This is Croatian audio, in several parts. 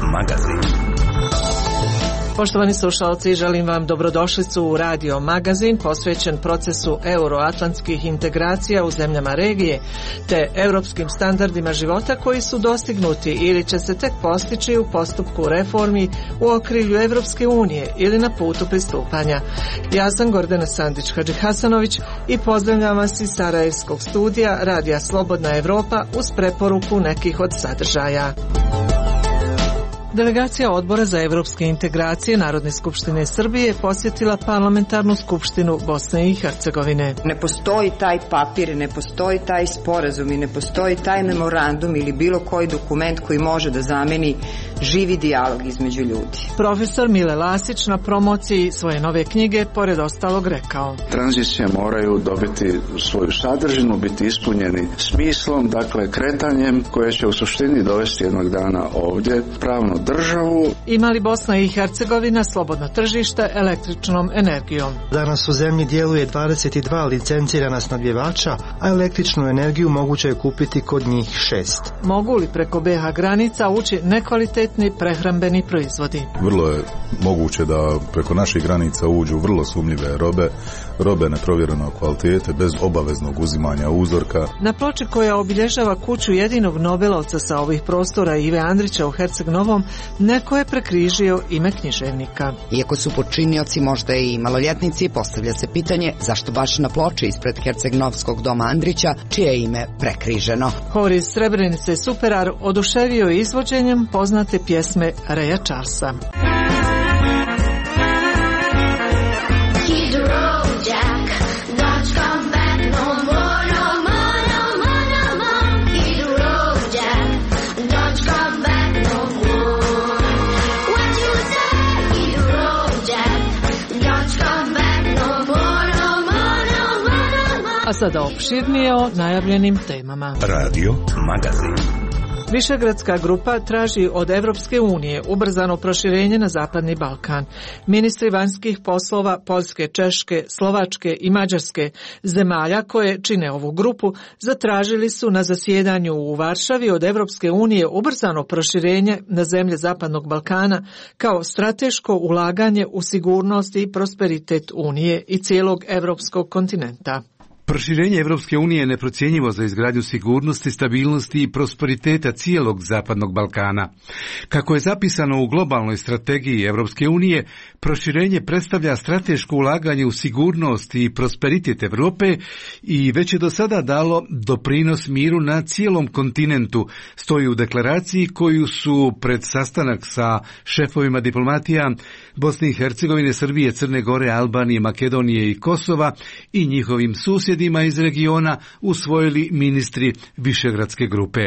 magazin. Poštovani slušalci, želim vam dobrodošlicu u Radio Magazin posvećen procesu euroatlantskih integracija u zemljama regije te europskim standardima života koji su dostignuti ili će se tek postići u postupku reformi u okrilju Evropske unije ili na putu pristupanja. Ja sam Gordana Sandić-Hadžihasanović i pozdravljam vas iz Sarajevskog studija Radija Slobodna Evropa uz preporuku nekih od sadržaja. Delegacija Odbora za evropske integracije Narodne skupštine Srbije posjetila parlamentarnu skupštinu Bosne i Hercegovine. Ne postoji taj papir, ne postoji taj sporazum i ne postoji taj memorandum ili bilo koji dokument koji može da zameni živi dijalog između ljudi. Profesor Mile Lasić na promociji svoje nove knjige pored ostalog rekao: tranzicije moraju dobiti svoju sadržinu, biti ispunjeni smislom, dakle kretanjem koje će u suštini dovesti jednog dana ovdje pravnu državu. Ima li Bosna i Hercegovina slobodno tržište električnom energijom? Danas u zemlji djeluje 22 licencirana snabdjevača, a električnu energiju moguće je kupiti kod njih 6. Mogu li preko BiH granica ući nekvalitetni prehrambeni proizvodi? Vrlo je moguće da preko naših granica uđu vrlo sumnjive robe neprovjerenog kvalitete bez obaveznog uzimanja uzorka. Na ploči koja obilježava kuću jedinog Nobelovca sa ovih prostora Ive Andrića u Herceg Novom neko je prekrižio ime književnika. Iako su počinioci možda i maloljetnici, postavlja se pitanje zašto baš na ploči ispred Herceg-Novskog doma Andrića, čije je ime prekriženo. Hor iz Srebrenice Superar oduševio izvođenjem poznate pjesme Raya Charlesa. A sada opširnije o najavljenim temama. Radio Magazin. Višegradska grupa traži od Evropske unije ubrzano proširenje na Zapadni Balkan. Ministri vanjskih poslova Poljske, Češke, Slovačke i Mađarske, zemalja koje čine ovu grupu, zatražili su na zasjedanju u Varšavi od Evropske unije ubrzano proširenje na zemlje Zapadnog Balkana kao strateško ulaganje u sigurnost i prosperitet Unije i cijelog evropskog kontinenta. Proširenje Evropske unije je neprocjenjivo za izgradnju sigurnosti, stabilnosti i prosperiteta cijelog Zapadnog Balkana. Kako je zapisano u globalnoj strategiji Evropske unije, proširenje predstavlja strateško ulaganje u sigurnost i prosperitet Europe i već je do sada dalo doprinos miru na cijelom kontinentu, stoji u deklaraciji koju su pred sastanak sa šefovima diplomatija Bosne i Hercegovine, Srbije, Crne Gore, Albanije, Makedonije i Kosova i njihovim susjedima iz regiona usvojili ministri Višegradske grupe.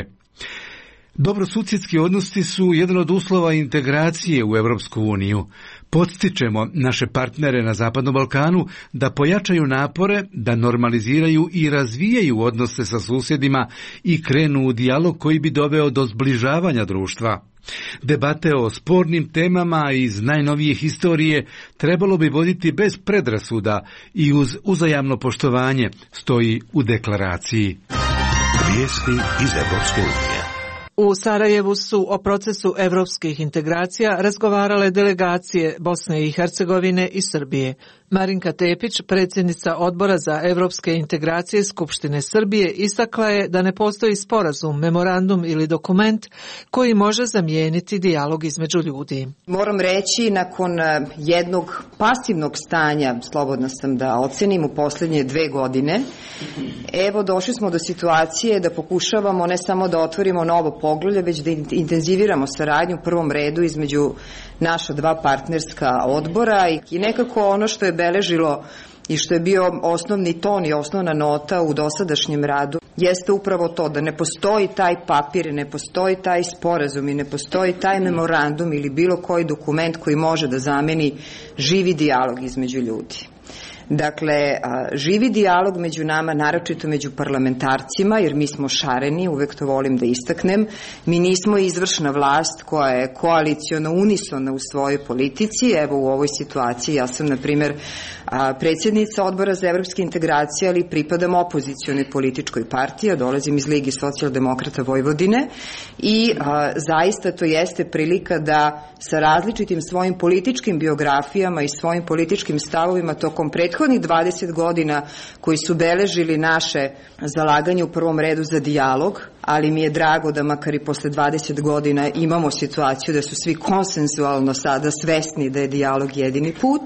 Dobrosusjedski odnosi su jedan od uslova integracije u Europsku uniju. Podstičemo naše partnere na Zapadnom Balkanu da pojačaju napore, da normaliziraju i razvijaju odnose sa susjedima i krenu u dijalog koji bi doveo do zbližavanja društva. Debate o spornim temama iz najnovije historije trebalo bi voditi bez predrasuda i uz uzajamno poštovanje, stoji u deklaraciji. Vijesti iz Evropske unije. U Sarajevu su o procesu evropskih integracija razgovarale delegacije Bosne i Hercegovine i Srbije. Marinka Tepić, predsjednica Odbora za evropske integracije Skupštine Srbije, istakla je da ne postoji sporazum, memorandum ili dokument koji može zamijeniti dijalog između ljudi. Moram reći, nakon jednog pasivnog stanja, slobodna sam da ocenim, u posljednje 2 godine, evo došli smo do situacije da pokušavamo ne samo da otvorimo novo poglavlje, već da intenziviramo saradnju u prvom redu između naša 2 partnerska odbora i nekako ono što je beležilo i što je bio osnovni ton i osnovna nota u dosadašnjem radu jeste upravo to da ne postoji taj papir, ne postoji taj sporazum i ne postoji taj memorandum ili bilo koji dokument koji može da zameni živi dijalog između ljudi. Dakle, živi dijalog među nama, naročito među parlamentarcima, jer mi smo šareni, uvek to volim da istaknem. Mi nismo izvršna vlast koja je koaliciono unisona u svojoj politici. Evo u ovoj situaciji ja sam, na primjer, predsjednica Odbora za evropske integracije, ali pripadam opozicionoj političkoj partiji, dolazim iz Ligi socijaldemokrata Vojvodine i zaista to jeste prilika da sa različitim svojim političkim biografijama i svojim političkim stavovima tokom prethodnih 20 godina koji su beležili naše zalaganje u prvom redu za dijalog, ali mi je drago da makar i posle 20 godina imamo situaciju da su svi konsensualno sada svesni da je dijalog jedini put,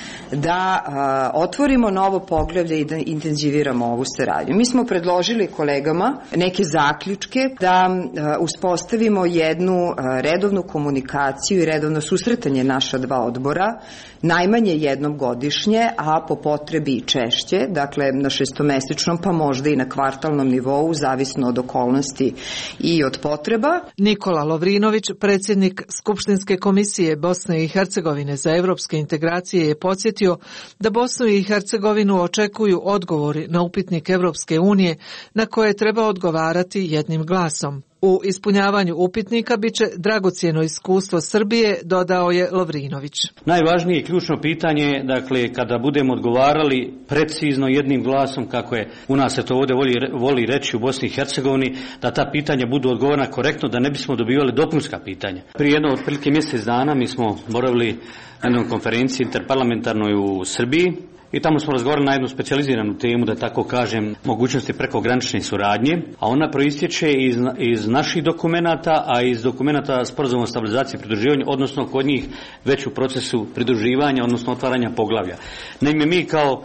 da otvorimo novo poglavlje i da intenziviramo ovu saradnju. Mi smo predložili kolegama neke zaključke da uspostavimo jednu redovnu komunikaciju i redovno susretanje naša dva odbora, najmanje jednom godišnje, a po potrebi i češće, dakle na šestomesečnom pa možda i na kvartalnom nivou, zavisno od okolnosti i od potreba. Nikola Lovrinović, predsjednik Skupštinske komisije Bosne i Hercegovine za evropske integracije, je podsjetio da Bosnu i Hercegovinu očekuju odgovori na upitnik Evropske unije na koje treba odgovarati jednim glasom. U ispunjavanju upitnika biće dragocjeno iskustvo Srbije, dodao je Lovrinović. Najvažnije i ključno pitanje je, dakle, kada budemo odgovarali precizno jednim glasom, kako je u nas se to ovdje voli reći u Bosni i Hercegovini, da ta pitanja budu odgovorena korektno, da ne bismo dobivali dopunska pitanja. Prije jedno otprilike mjesec dana mi smo boravili na jednoj konferenciji interparlamentarnoj u Srbiji i tamo smo razgovarali na jednu specijaliziranu temu, da tako kažem, mogućnosti prekogranične suradnje, a ona proistječe iz naših dokumenata, a iz dokumenata Sporazuma o stabilizaciji i pridruživanju, odnosno kod njih već u procesu pridruživanja, odnosno otvaranja poglavlja. Naime, mi kao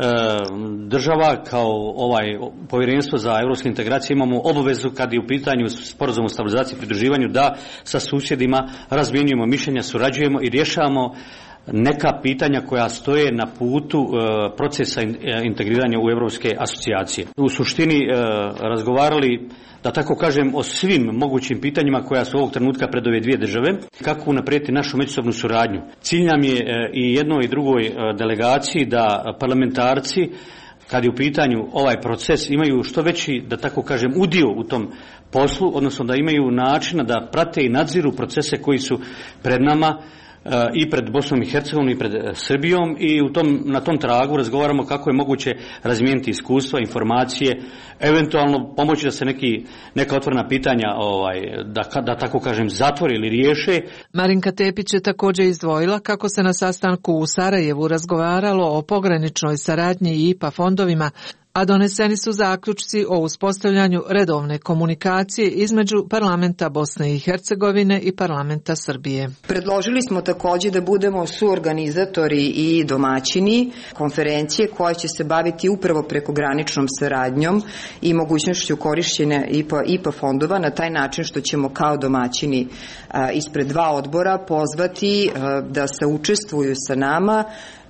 država, kao povjerenstvo za europske integracije imamo obavezu kad je u pitanju Sporazum o stabilizaciji i pridruživanju da sa susjedima razmjenjujemo mišljenja, surađujemo i rješavamo neka pitanja koja stoje na putu procesa integriranja u europske asocijacije. U suštini razgovarali, da tako kažem, o svim mogućim pitanjima koja su ovog trenutka pred ove dvije države, kako unaprijediti našu međusobnu suradnju. Cilj nam je i jednoj i drugoj delegaciji da parlamentarci, kad je u pitanju ovaj proces, imaju što veći, da tako kažem, udio u tom poslu, odnosno da imaju načina da prate i nadziru procese koji su pred nama, i pred Bosnom i Hercegovinom i pred Srbijom, i na tom tragu razgovaramo kako je moguće razmijeniti iskustva, informacije, eventualno pomoći da se neka otvorena pitanja da tako kažem zatvori ili riješe. Marinka Tepić je također izdvojila kako se na sastanku u Sarajevu razgovaralo o pograničnoj saradnji i IPA fondovima, a doneseni su zaključci o uspostavljanju redovne komunikacije između parlamenta Bosne i Hercegovine i parlamenta Srbije. Predložili smo također da budemo suorganizatori i domaćini konferencije koja će se baviti upravo prekograničnom saradnjom i mogućnošću korišćenja IPA fondova na taj način što ćemo kao domaćini ispred dva odbora pozvati da se učestvuju sa nama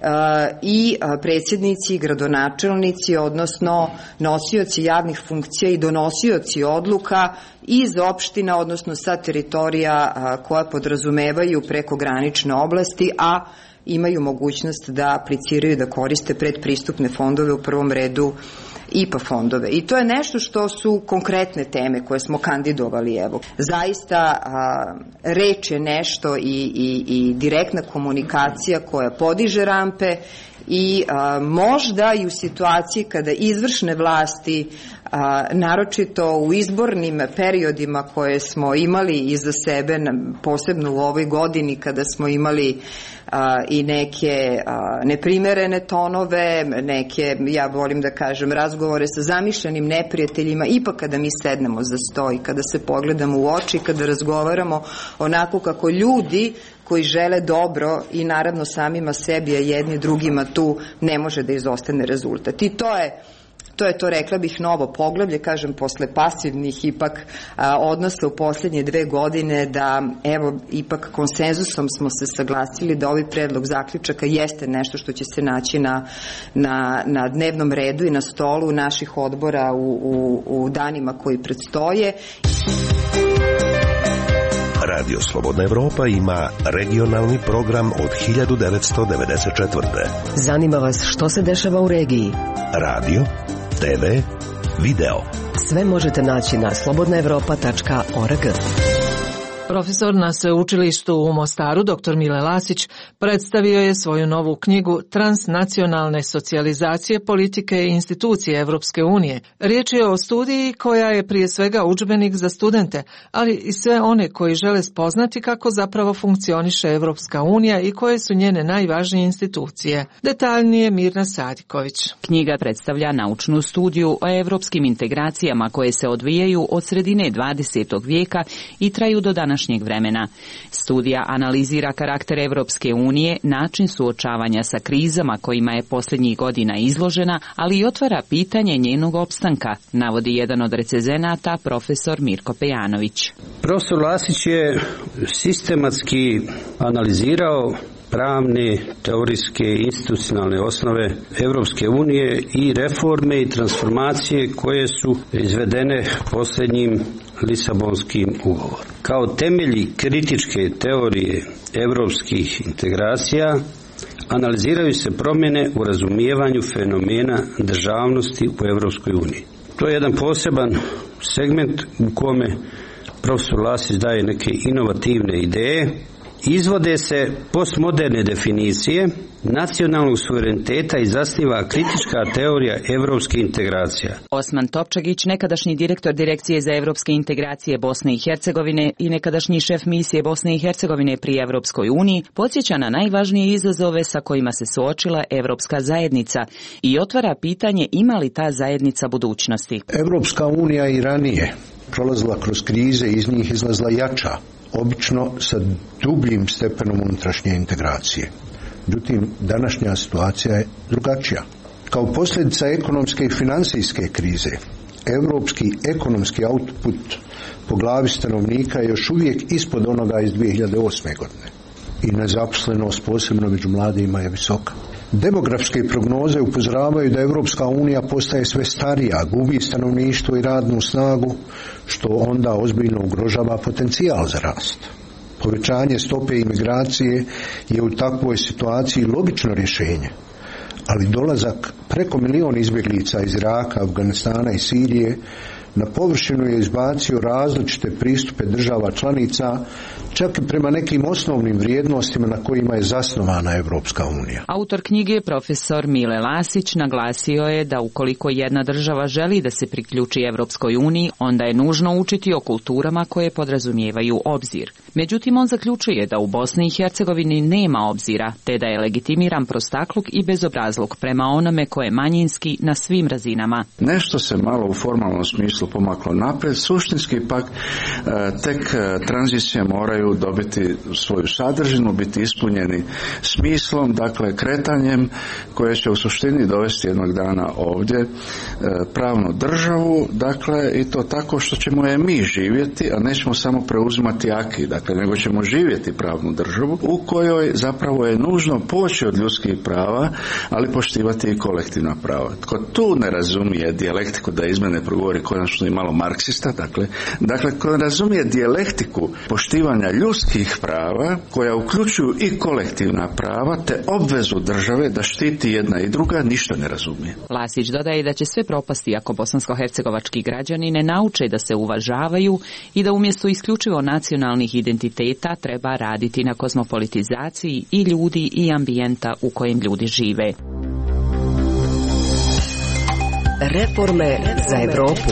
i predsjednici i gradonačelnici, odnosno nosioci javnih funkcija i donosioci odluka iz opština, odnosno sa teritorija koja podrazumevaju prekogranične oblasti, a imaju mogućnost da apliciraju, da koriste predpristupne fondove, u prvom redu IPA fondove. I to je nešto što su konkretne teme koje smo kandidovali. Evo. Zaista reč je nešto i direktna komunikacija koja podiže rampe i možda i u situaciji kada izvršne vlasti, naročito u izbornim periodima koje smo imali iza sebe, posebno u ovoj godini kada smo imali i neke neprimerene tonove, neke, ja volim da kažem, razgovore sa zamišljenim neprijateljima, ipak kada mi sednemo za sto i kada se pogledamo u oči, kada razgovaramo onako kako ljudi koji žele dobro i naravno samima sebi, a jedni drugima, tu ne može da izostane rezultat. I to je to, rekla bih, novo poglavlje, kažem, posle pasivnih ipak odnosa u posljednje 2 godine, da evo ipak konsenzusom smo se saglasili da ovaj predlog zaključaka jeste nešto što će se naći na dnevnom redu i na stolu naših odbora u danima koji predstoje. Radio Slobodna Evropa ima regionalni program od 1994. Zanima vas što se dešava u regiji? Radio, TV, video. Sve možete naći na slobodnaevropa.org. Profesor na sveučilištu u Mostaru, dr. Mile Lasić, predstavio je svoju novu knjigu Transnacionalne socijalizacije politike i institucije Evropske unije. Riječ je o studiji koja je prije svega udžbenik za studente, ali i sve one koji žele spoznati kako zapravo funkcioniše Evropska unija i koje su njene najvažnije institucije. Detaljnije Mirna Sadiković. Knjiga predstavlja naučnu studiju o evropskim integracijama koje se odvijaju od sredine 20. vijeka i traju do današnjeg vremena. Studija analizira karakter Evropske unije, način suočavanja sa krizama kojima je posljednjih godina izložena, ali i otvara pitanje njenog opstanka, navodi jedan od recenzenata, profesor Mirko Pejanović. Profesor Lasić je sistematski analizirao pravne, teorijske i institucionalne osnove Evropske unije i reforme i transformacije koje su izvedene posljednjim Lisabonskim ugovorom. Kao temelji kritičke teorije evropskih integracija analiziraju se promjene u razumijevanju fenomena državnosti u Evropskoj uniji. To je jedan poseban segment u kome profesor Lasić daje neke inovativne ideje. Izvode se postmoderne definicije nacionalnog suvereniteta i zasniva kritička teorija evropske integracija. Osman Topčagić, nekadašnji direktor Direkcije za evropske integracije Bosne i Hercegovine i nekadašnji šef misije Bosne i Hercegovine pri Evropskoj uniji, podsjeća na najvažnije izazove sa kojima se suočila Evropska zajednica i otvara pitanje ima li ta zajednica budućnosti. Evropska unija i ranije prolazila kroz krize i iz njih izlazila jača, obično sa dubljim stepenom unutrašnje integracije. Međutim, današnja situacija je drugačija. Kao posljedica ekonomske i financijske krize, evropski ekonomski output po glavi stanovnika je još uvijek ispod onoga iz 2008. godine. I nezaposlenost, posebno među mladima, je visoka. Demografske prognoze upozoravaju da Evropska unija postaje sve starija, gubi stanovništvo i radnu snagu, što onda ozbiljno ugrožava potencijal za rast. Povećanje stope imigracije je u takvoj situaciji logično rješenje, ali dolazak preko 1 milion izbjeglica iz Iraka, Afganistana i Sirije na površinu je izbacio različite pristupe država članica, čak i prema nekim osnovnim vrijednostima na kojima je zasnovana Evropska unija. Autor knjige, profesor Mile Lasić, naglasio je da ukoliko jedna država želi da se priključi Evropskoj uniji, onda je nužno učiti o kulturama koje podrazumijevaju obzir. Međutim, on zaključuje da u Bosni i Hercegovini nema obzira, te da je legitimiran prostakluk i bezobrazluk prema onome koje je manjinski na svim razinama. Nešto se malo u formalnom smislu pomaklo naprijed, suštinski pak tek tranzicije moraju dobiti svoju sadržinu, biti ispunjeni smislom, dakle kretanjem koje će u suštini dovesti jednog dana ovdje pravnu državu, dakle i to tako što ćemo je mi živjeti, a nećemo samo preuzimati aki, dakle nego ćemo živjeti pravnu državu u kojoj zapravo je nužno poći od ljudskih prava, ali poštivati i kolektivna prava. Tko tu ne razumije dijalektiku, da iz mene progovori konačno i malo marksista, dakle ko ne razumije dijalektiku poštivanja ljudskih prava koja uključuju i kolektivna prava te obvezu države da štiti jedna i druga, ništa ne razumije. Lasić dodaje da će sve propasti ako bosansko-hercegovački građani ne nauče da se uvažavaju i da umjesto isključivo nacionalnih identiteta treba raditi na kozmopolitizaciji i ljudi i ambijenta u kojem ljudi žive. Reforme za Evropu.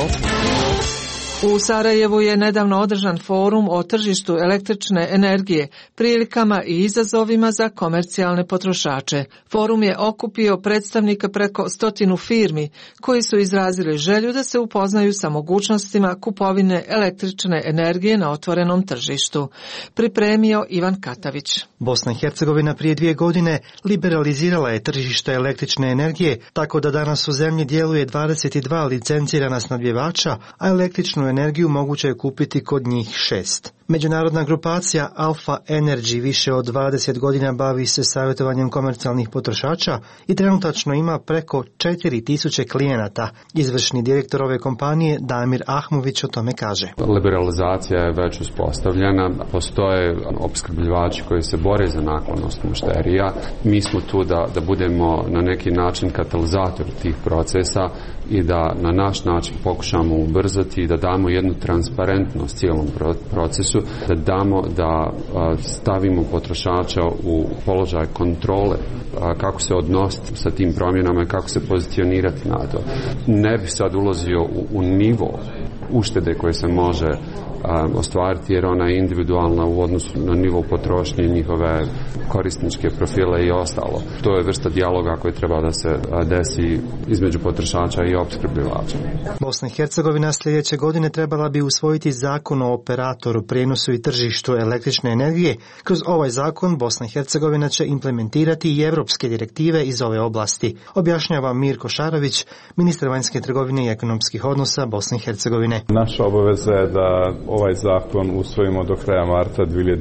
U Sarajevu je nedavno održan forum o tržištu električne energije, prilikama i izazovima za komercijalne potrošače. Forum je okupio predstavnike preko 100 firmi koji su izrazili želju da se upoznaju sa mogućnostima kupovine električne energije na otvorenom tržištu. Pripremio Ivan Katavić. Bosna i Hercegovina prije 2 godine liberalizirala je tržište električne energije, tako da danas u zemlji djeluje 22 licencirana snabdjevača, a električnu energiju moguće je kupiti kod njih 6. Međunarodna grupacija Alpha Energy više od 20 godina bavi se savjetovanjem komercijalnih potrošača i trenutačno ima preko 4000 klijenata. Izvršni direktor ove kompanije Damir Ahmović o tome kaže. Liberalizacija je već uspostavljena, postoje opskrbljivači koji se bore za naklonost mušterija. Mi smo tu da budemo na neki način katalizator tih procesa i da na naš način pokušamo ubrzati i da damo jednu transparentnost cijelom procesu, da damo da stavimo potrošača u položaj kontrole, kako se odnositi sa tim promjenama i kako se pozicionirati na to. Ne bih sad ulazio u nivo uštede koje se može ostvariti jer ona je individualna u odnosu na nivo potrošnje, njihove korisničke profile i ostalo. To je vrsta dijaloga koji treba da se desi između potrošača i opskrbljivača. Bosna i Hercegovina sljedeće godine trebala bi usvojiti zakon o operatoru, prijenosu i tržištu električne energije. Kroz ovaj zakon Bosna i Hercegovina će implementirati i evropske direktive iz ove oblasti, objašnjava Mirko Šarović, ministar vanjske trgovine i ekonomskih odnosa Bosne i Hercegovine. Naša obaveza je da ovaj zakon usvojimo do kraja marta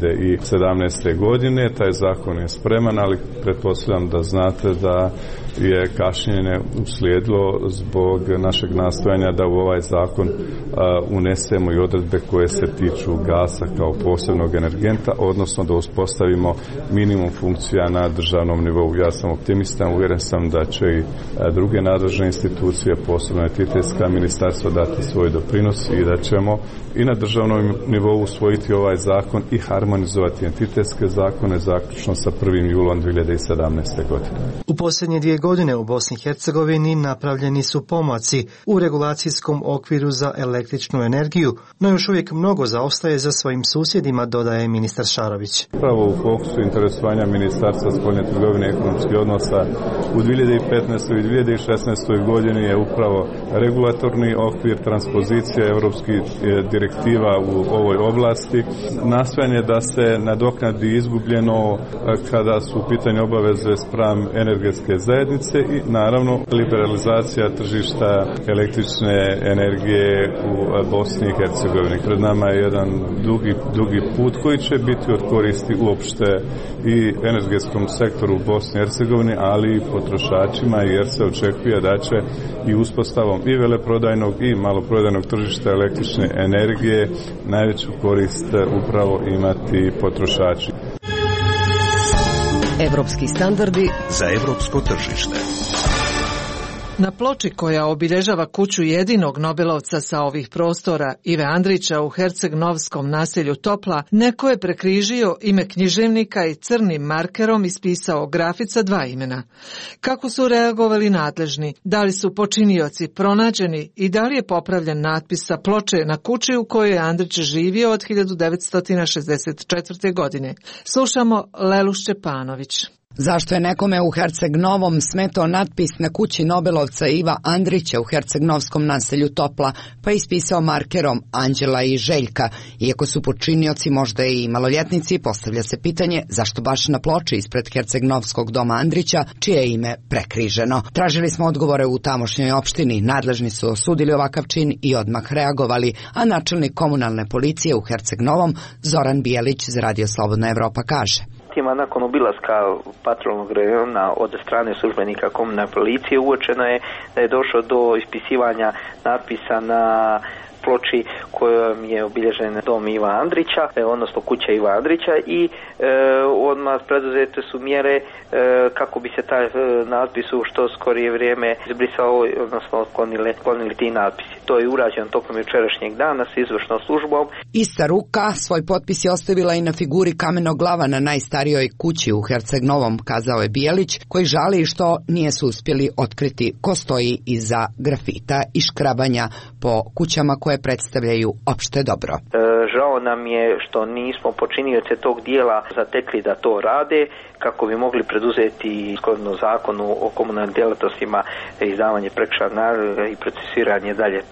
2017. godine. Taj zakon je spreman, ali pretpostavljam da znate da je kašnjenje uslijedilo zbog našeg nastojanja da u ovaj zakon unesemo i odredbe koje se tiču gasa kao posebnog energenta, odnosno da uspostavimo minimum funkcija na državnom nivou. Ja sam optimista, uvjeren sam da će i druge nadležne institucije, posebno entitetska ministarstva, dati svoj doprinos i da ćemo i na državnom nivou usvojiti ovaj zakon i harmonizovati entitetske zakone zaključno sa 1. julom 2017. godine. U posljednje 2 godine u Bosni i Hercegovini napravljeni su pomaci u regulacijskom okviru za električnu energiju, no još uvijek mnogo zaostaje za svojim susjedima, dodaje ministar Šarović. Pravo u fokusu interesovanja Ministarstva spoljne trgovine i ekonomskih odnosa u 2015. i 2016. godini je upravo regulatorni okvir, transpozicija europskih direktiva u ovoj oblasti, nastojanje da se nadoknadi izgubljeno kada su u pitanju obaveze spram energetske zajednice i naravno liberalizacija tržišta električne energije u Bosni i Hercegovini. Pred nama je jedan dugi put koji će biti od koristi uopšte i energetskom sektoru u Bosni i Hercegovini, ali i potrošačima, jer se očekuje da će i uspostavom i veleprodajnog i maloprodajnog tržišta električne energije najveću korist upravo imati potrošači. Evropski standardi za evropsko tržište. Na ploči koja obilježava kuću jedinog Nobelovca sa ovih prostora, Ive Andrića, u Herceg-Novskom naselju Topla, neko je prekrižio ime književnika i crnim markerom ispisao grafica 2 imena. Kako su reagovali nadležni? Da li su počinioci pronađeni i da li je popravljen natpis sa ploče na kući u kojoj je Andrić živio od 1964. godine? Slušamo Lelu Šćepanović. Zašto je nekome u Herceg-Novom smetao natpis na kući Nobelovca Iva Andrića u Herceg-Novskom naselju Topla, pa ispisao markerom Anđela i Željka? Iako su počinioci možda i maloljetnici, postavlja se pitanje zašto baš na ploči ispred Herceg-Novskog doma Andrića, čije je ime prekriženo. Tražili smo odgovore u tamošnjoj opštini, nadležni su osudili ovakav čin i odmah reagovali, a načelnik komunalne policije u Herceg-Novom Zoran Bijelić za Radio Slobodna Evropa kaže. Nakon obilaska patrolnog rejona od strane službenika komunalne policije uočeno je da je došlo do ispisivanja natpisa na ploči kojom je obilježen dom Iva Andrića, odnosno kuća Iva Andrića i odmah preduzete su mjere kako bi se taj natpis u što skorije vrijeme izbrisao, odnosno sklonili ti natpisi. To je urađeno tokom jučerašnjeg dana s izvršnom službom. Ista ruka svoj potpis je ostavila i na figuri kamenog glava na najstarijoj kući u Herceg-Novom, kazao je Bijelić, koji žali što nije su uspjeli otkriti ko stoji iza grafita i škrabanja po kućama koje predstavljaju opšte dobro. Žao nam je što nismo počinioce tog dijela zatekli da to rade, kako bi mogli preduzeti shodno zakonu o komunalnim djelatnostima izdavanje prekršajnog naloga i procesiranje dalje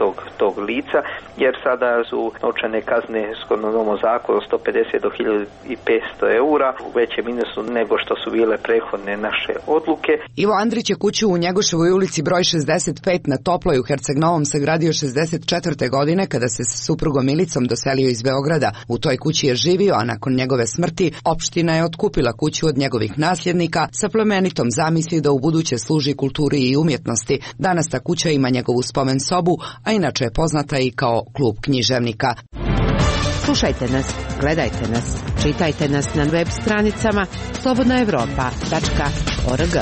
tog lica, jer sada su novčane kazne shodno novom zakonu 150 do 1500 eura u većem minusu nego što su bile prethodne naše odluke. Ivo Andrić je kuću u Njegoševoj ulici broj 65 na Toploj u Herceg Novom sagradio 64. godine kada se sa suprugom Milicom doselio iz Beograda. U toj kući je živio, a nakon njegove smrti opština je otkupila kuću od njegovih nasljednika sa plemenitom zamisli da u buduće služi kulturi i umjetnosti. Danas ta kuća ima njegovu spomen sobu, a inače je poznata i kao klub književnika. Slušajte nas, gledajte nas, čitajte nas na web stranicama slobodnaevropa.org.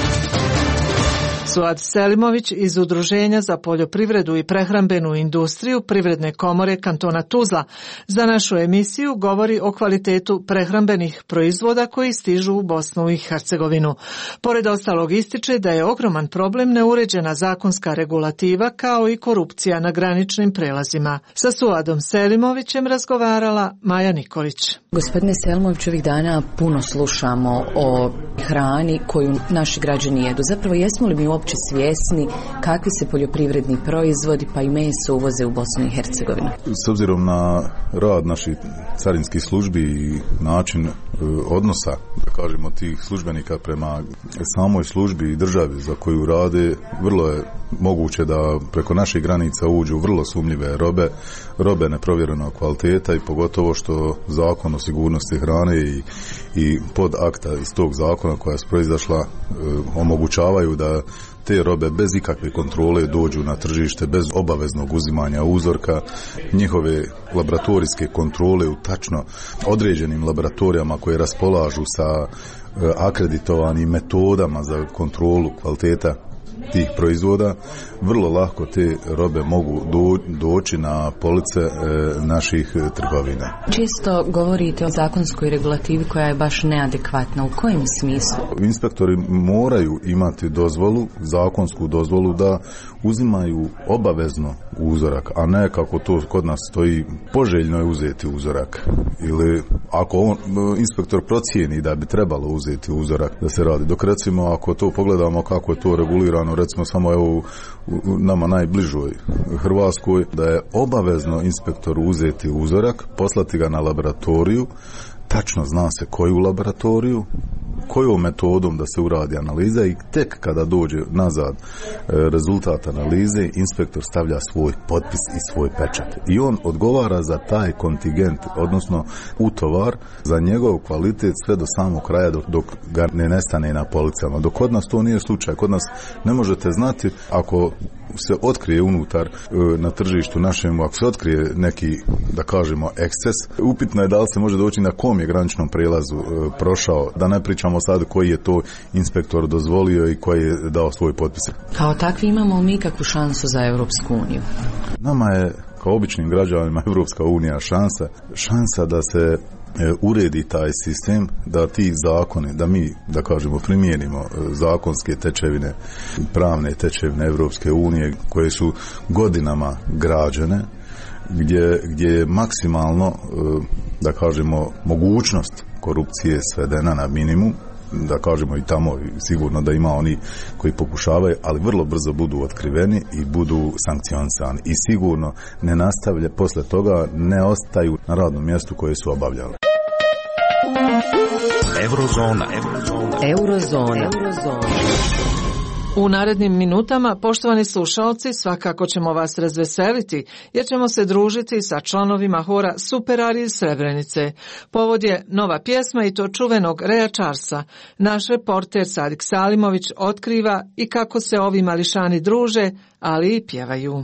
Suad Selimović iz Udruženja za poljoprivredu i prehrambenu industriju Privredne komore kantona Tuzla za našu emisiju govori o kvalitetu prehrambenih proizvoda koji stižu u Bosnu i Hercegovinu. Pored ostalog ističe da je ogroman problem neuređena zakonska regulativa kao i korupcija na graničnim prelazima. Sa Suadom Selimovićem razgovarala Maja Nikolić. Gospodine Selimović, ovih dana puno slušamo o hrani koju naši građani jedu. Zapravo jesmo li mi uopće svjesni kakvi se poljoprivredni proizvodi pa i meso uvoze u Bosnu i Hercegovinu? S obzirom na rad naših carinskih službi i način odnosa, da kažemo, tih službenika prema samoj službi i državi za koju rade, vrlo je moguće da preko naših granica uđu vrlo sumnjive robe neprovjerenog kvaliteta i pogotovo što Zakon o sigurnosti hrane i podakta iz tog zakona koja je proizašla omogućavaju da te robe bez ikakve kontrole dođu na tržište bez obaveznog uzimanja uzorka. Njihove laboratorijske kontrole u tačno određenim laboratorijama koje raspolažu sa akreditovanim metodama za kontrolu kvaliteta tih proizvoda, vrlo lako te robe mogu doći na police naših trgovina. Često govorite o zakonskoj regulativi koja je baš neadekvatna. U kojem smislu? Inspektori moraju imati dozvolu, zakonsku dozvolu da uzimaju obavezno uzorak, a ne kako to kod nas stoji, poželjno je uzeti uzorak. Ili ako inspektor procijeni da bi trebalo uzeti uzorak da se radi. Dok recimo ako to pogledamo kako je to regulirano, recimo samo evo u nama najbližoj Hrvatskoj, da je obavezno inspektoru uzeti uzorak, poslati ga na laboratoriju, tačno zna se koju laboratoriju, kojom metodom da se uradi analiza i tek kada dođe nazad rezultat analize, inspektor stavlja svoj potpis i svoj pečat. I on odgovara za taj kontingent, odnosno utovar, za njegov kvalitet sve do samog kraja dok ga ne nestane na policama. Dok kod nas to nije slučaj. Kod nas ne možete znati ako se otkrije unutar na tržištu našem, ako se otkrije neki, da kažemo, eksces, upitno je da li se može doći na kom je graničnom prelazu prošao, da ne pričamo sad koji je to inspektor dozvolio i koji je dao svoj potpis. Kao takvi imamo mi kakvu šansu za Europsku uniju? Nama je, kao običnim građanima, Europska unija šansa da se uredi taj sistem, da ti zakoni, da mi, da kažemo, primijenimo zakonske tečevine, pravne tečevine Evropske unije koje su godinama građene, gdje je maksimalno, da kažemo, mogućnost korupcije svedena na minimum, da kažemo i tamo sigurno da ima oni koji pokušavaju, ali vrlo brzo budu otkriveni i budu sankcionisani i sigurno ne nastavlja, posle toga ne ostaju na radnom mjestu koje su obavljali. Eurozona. U narednim minutama, poštovani slušalci, svakako ćemo vas razveseliti, jer ćemo se družiti sa članovima hora Superari iz Srebrenice. Povod je nova pjesma i to čuvenog Reja Charlesa. Naš reporter Sadik Salimović otkriva i kako se ovi mališani druže, ali i pjevaju.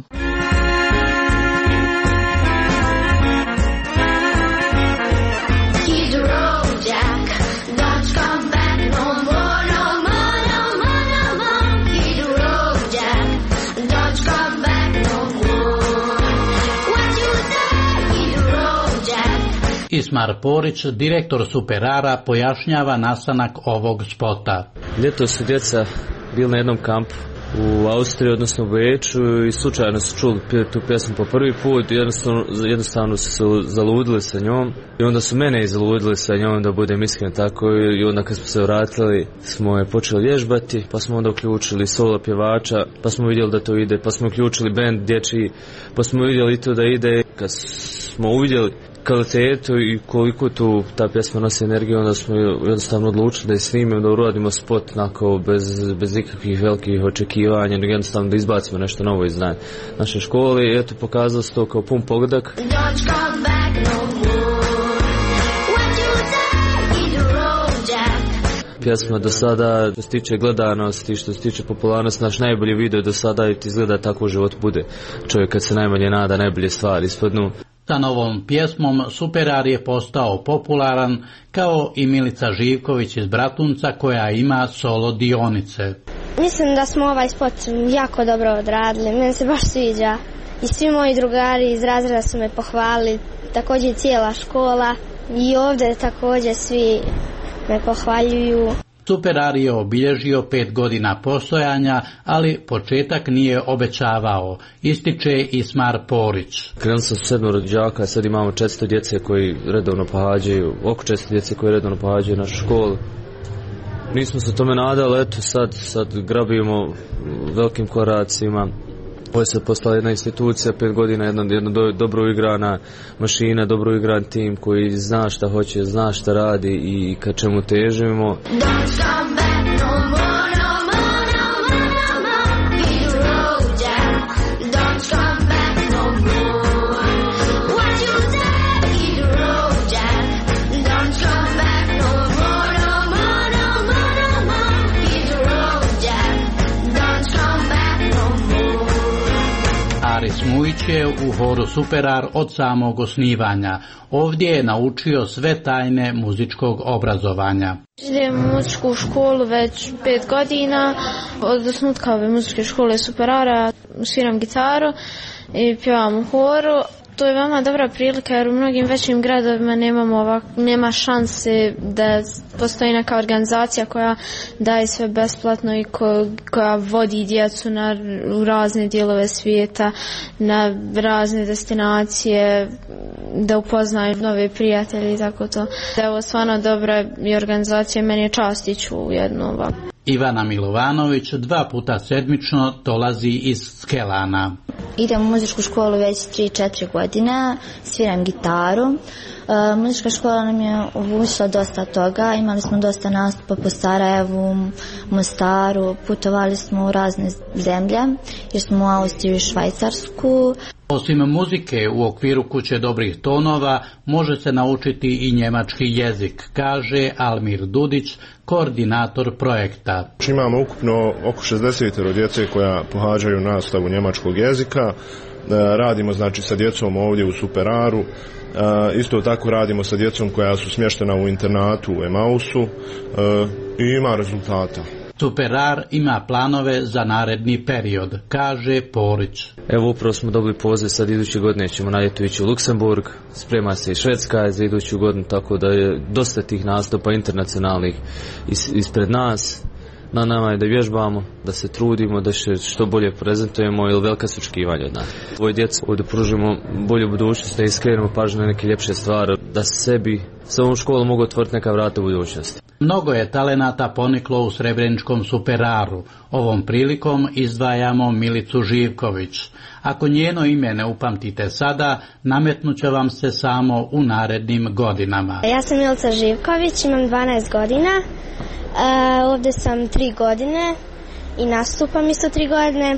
Ismar Porić, direktor Superara, pojašnjava nastanak ovog spota. Ljeto su djeca bili na jednom kampu u Austriji, odnosno u Beču, i slučajno su čuli tu pjesmu po prvi put, jednostavno su zaludili sa njom i onda su mene i zaludili sa njom, da budem iskren tako, i onda kad smo se vratili smo je počeli vježbati, pa smo onda uključili solo pjevača, pa smo vidjeli da to ide, pa smo uključili bend dječji, pa smo vidjeli to da ide. Kad smo uvidjeli kvalitetu i koliko tu ta pjesma nosi energiju, onda smo jednostavno odlučili da je snimimo, da uradimo spot onako bez ikakvih velikih očekivanja, nego jednostavno da izbacimo nešto novo iz naše škole, i eto, pokazalo se to kao pun pogodak. Pjesma do sada, što se tiče gledanosti, što se tiče popularnosti, naš najbolji video do sada, i ti izgleda tako u životu bude. Čovjek kad se najmanje nada, najbolje stvari ispadnu. Sa novom pjesmom Superar je postao popularan, kao i Milica Živković iz Bratunca, koja ima solo dionice. Mislim da smo ovaj spot jako dobro odradili, meni se baš sviđa. I svi moji drugari iz razreda su me pohvalili, također cijela škola, i ovdje također svi me pohvaljuju. Superar je obilježio 5 godina postojanja, ali početak nije obećavao, ističe Ismar Porić. Krenuli sam s 7 rođaka, sad imamo 400 djece koji redovno pohađaju, oko 400 djece koji redovno pohađaju našu školu. Nismo se tome nadali, eto sad grabimo velikim koracima. Ovo je sad postala jedna institucija, 5 godina, jedna dobro uigrana mašina, dobro uigran tim koji zna šta hoće, zna šta radi i ka čemu težimo. Mujić je u horu Superar od samog osnivanja. Ovdje je naučio sve tajne muzičkog obrazovanja. Idem u muzičku školu već 5 godina. Od osnutka ove muzičke škole Superara sviram gitaru i pjevam u horu. To je veoma dobra prilika jer u mnogim većim gradovima nema šanse da postoji neka organizacija koja daje sve besplatno i koja vodi djecu u razne dijelove svijeta, na razne destinacije, da upoznaju nove prijatelje i tako to. Da je ovo stvarno dobra i organizacija, meni je čast ići u jednu ovakvu. Ivana Milovanović 2 puta sedmično dolazi iz Skelana. Idem u muzičku školu već 3-4 godine, sviram gitaru. Muzička škola nam je obučila dosta toga, imali smo dosta nastupa po Sarajevu, Mostaru, putovali smo u razne zemlje, jer smo u Austriju i Švajcarsku. Osim muzike u okviru Kuće dobrih tonova može se naučiti i njemački jezik, kaže Almir Dudić, koordinator projekta. Imamo ukupno oko 60 djece koja pohađaju nastavu njemačkog jezika. Radimo znači sa djecom ovdje u Superaru. Isto tako radimo sa djecom koja su smještena u internatu u Emausu i ima rezultata. Superar ima planove za naredni period, kaže Porić. Evo upravo smo dobili poziv, sad iduće godine ćemo na ljeto ići u Luksemburg, sprema se i Švedska za iduću godinu, tako da je dosta tih nastupa internacionalnih ispred nas. Na nama je da vježbamo, da se trudimo, da što bolje prezentujemo, jer velika su očekivanja od nas. Ovoj djeci ovdje pružimo bolju budućnost, da iskrenemo pažnju na neke ljepše stvari, da sebi sa ovom školom mogu otvoriti neka vrata u budućnosti. Mnogo je talenata poniklo u Srebreničkom Superaru. Ovom prilikom izdvajamo Milicu Živković. Ako njeno ime ne upamtite sada, nametnuće vam se samo u narednim godinama. Ja sam Milica Živković, imam 12 godina. Ovdje sam 3 godine i nastupam isto 3 godine.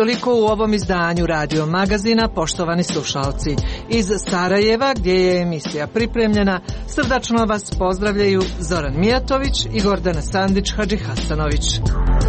toliko u ovom izdanju Radio Magazina, poštovani slušalci. Iz Sarajeva, gdje je emisija pripremljena, srdačno vas pozdravljaju Zoran Mijatović i Gordana Sandić Hadžihasanović.